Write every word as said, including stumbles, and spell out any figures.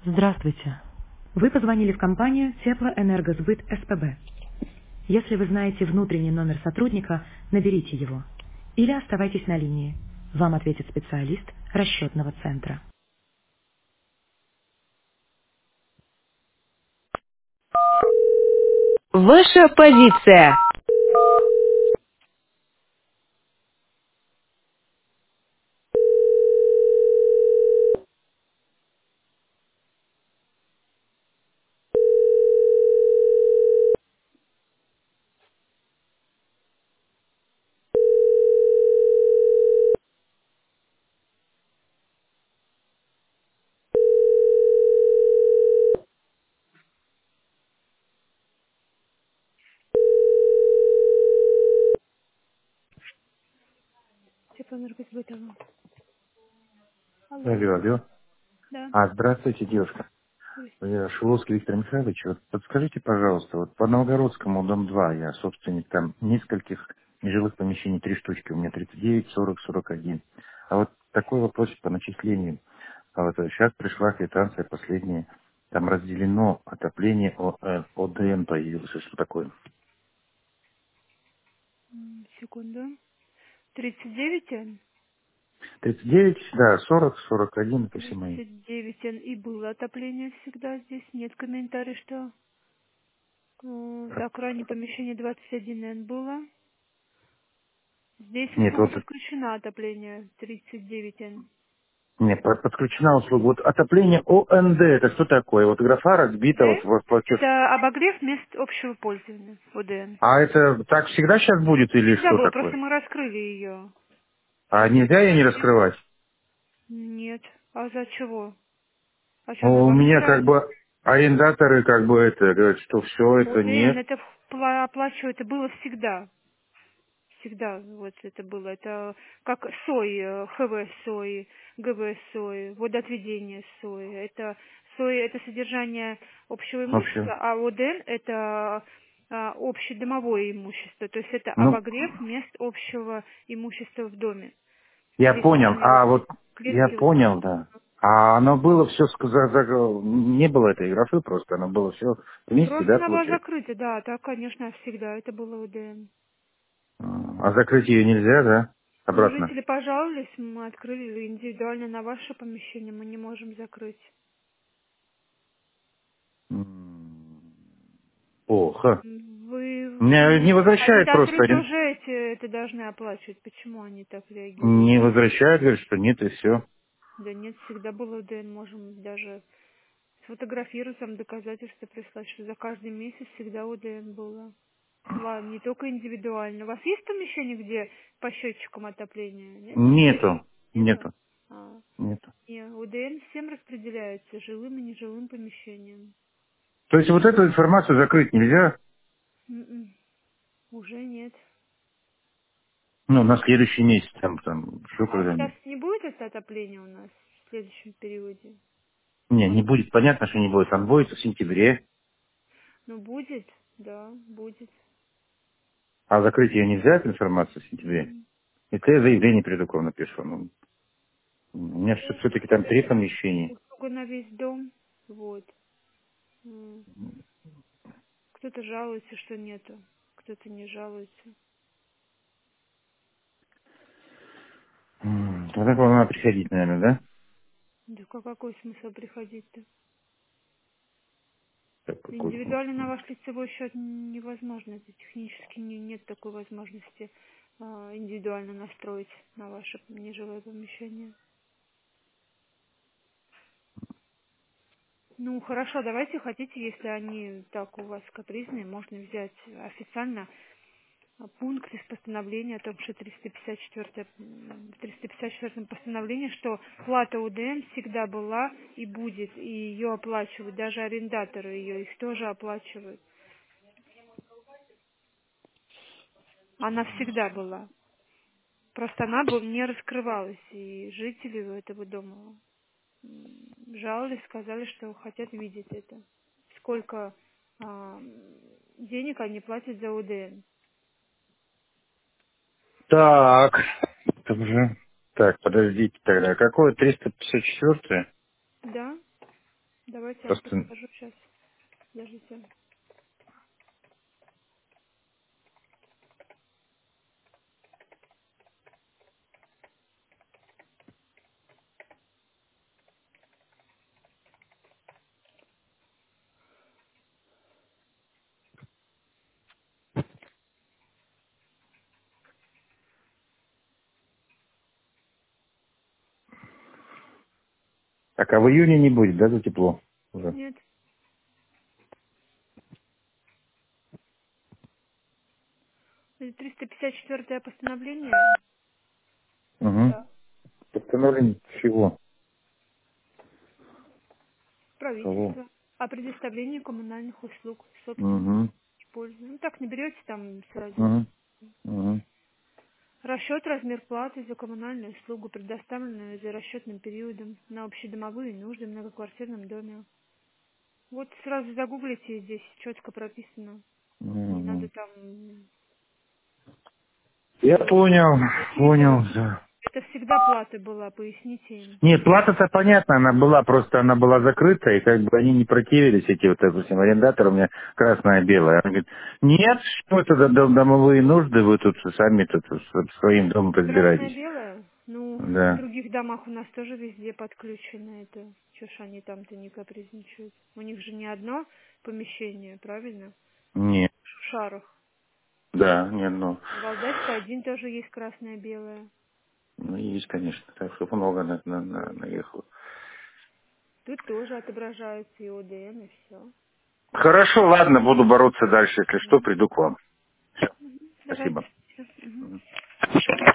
Здравствуйте. Вы позвонили в компанию Теплоэнергосбыт СПБ. Если вы знаете внутренний номер сотрудника, наберите его. Или оставайтесь на линии. Вам ответит специалист расчетного центра. Ваша позиция. Теплоэнергосбытова. Алло, Алло, алло. да. А, здравствуйте, девушка. Здрасте. Я Шиловский Виктор Михайлович. Вот подскажите, пожалуйста, вот по Новгородскому, дом два, я собственник там нескольких нежилых помещений, три штучки, у меня тридцать девять, сорок, сорок один. А вот такой вопрос по начислению. А вот сейчас пришла квитанция последняя, там разделено отопление, О- э, ОДН появился, что такое? М, Секунду. тридцать девять Н. тридцать девять, да, сорок, сорок один, это все мои. тридцать девять Н и было отопление всегда здесь. Нет комментариев, что э, так, ранее помещение двадцать один Н было. Здесь Нет, услуга вот подключена отопление тридцать девять Н. нет, под- подключена услуга. Вот отопление ОНД, это что такое? Вот графа разбита, вот, Д. вот платеж. Это обогрев мест общего пользования. ОДН. А это так всегда сейчас будет или Всегда что было, просто такое? мы раскрыли ее. А нельзя ее не раскрывать? Нет. А за чего? О чем вы О, у меня как вообще? бы арендаторы как бы это говорят, что все это ОДН нет. это впла- оплачиваю, это было всегда. Всегда вот это было. Это как СОИ, э, ХВ СОИ, ГВ СОИ, водоотведение СОИ. Это СОИ это содержание общего Вообще. имущества, а ОДН это а, общедомовое имущество. То есть это Ну, обогрев мест общего имущества в доме. я Здесь понял. разные А вот вот я клетки. понял, да. А оно было все не было этой графы просто, оно было все вместе, Просто да, она была получается? закрыта, да, так, конечно, всегда. Это было ОДН. А закрыть ее нельзя, да? Ну, Обратно. жители пожаловались, мы открыли индивидуально на ваше помещение, мы не можем закрыть. М, Плохо. М, Вы, Меня не ну, возвращают просто. арендаторы арен- тоже эти, это должны оплачивать. Почему они так реагируют? Не возвращают, говорят, что нет и все. Да нет, всегда было ДН, можем даже сфотографировать там доказательства прислать, что за каждый месяц всегда УДН было. Ладно, не только индивидуально. У вас есть помещение, где по счетчикам отопления? Нет? Есть? Нету. Нету? Нету. А, Нету. не, УДН всем распределяется, жилым и нежилым помещениям. То есть вот эту информацию закрыть нельзя, М-м, уже нет. ну, на следующий месяц, там, там, что А сейчас когда-нибудь. не будет это отопления у нас в следующем периоде? Не, не будет, понятно, что не будет. Там будет в сентябре, Ну, будет, да, будет. а закрыть ее нельзя, эту информацию в сентябре. М. Это я заявление предуков напишу. Ну, у меня все-таки там три помещения. Услуга на весь дом, вот. М. Кто-то жалуется, что нету, кто-то не жалуется. М, Тогда к вам надо приходить, наверное, да? Да ка- какой смысл приходить-то? Так, какой Индивидуально на смысл? ваш лицевой счет невозможно, это технически не- нет такой возможности а, индивидуально настроить на ваше нежилое помещение. Ну, хорошо, давайте хотите, если они так у вас капризные, можно взять официально а, пункт из постановления о том, что триста пятьдесят четыре, м, в триста пятьдесят четвёртом постановлении, что плата УДН всегда была и будет, и ее оплачивают, даже арендаторы ее, их тоже оплачивают. Она всегда была. Просто она бы не раскрывалась, и жители этого дома м, жаловались, сказали, что хотят видеть это. Сколько а, денег они платят за УДН. Так. Это уже... Так, подождите тогда. Какое триста пятьдесят четыре? Да? Давайте я вам Просто... подскажу сейчас. Подождите. Так, а в июне не будет, да, за тепло? Уже. Нет. Это триста пятьдесят четвёртое постановление Угу. Постановление чего? Кого? правительства о предоставлении коммунальных услуг собственному Угу. пользу. Ну так наберете там сразу. Угу. Угу. Расчет, размер платы за коммунальную услугу, предоставленную за расчетным периодом на общедомовые нужды в многоквартирном доме. Вот сразу загуглите, здесь четко прописано. Не надо Угу. там... Я понял, Какие понял, там... да. Это всегда плата была, поясните им. Нет, плата-то понятно, она была, просто она была закрыта, и как бы они не противились, эти вот, допустим, арендаторы, у меня красная белая. Она говорит, нет, что это за дом- домовые нужды, вы тут сами тут с своим домом разбирайтесь. Красное-белое? Ну, в Да. других домах у нас тоже везде подключено это. Чё ж они там-то не капризничают? У них же не одно помещение, правильно? Нет, В Шушарах. да, не одно. В Валдайской один тоже есть красное-белое. Ну, есть, конечно, так что много на, на, на- наехало. Тут тоже отображаются и О Д Н, и все. Хорошо, ладно, буду бороться дальше. Если что, приду к вам. Все, Давайте. спасибо. Всё. Мгм. Мгм.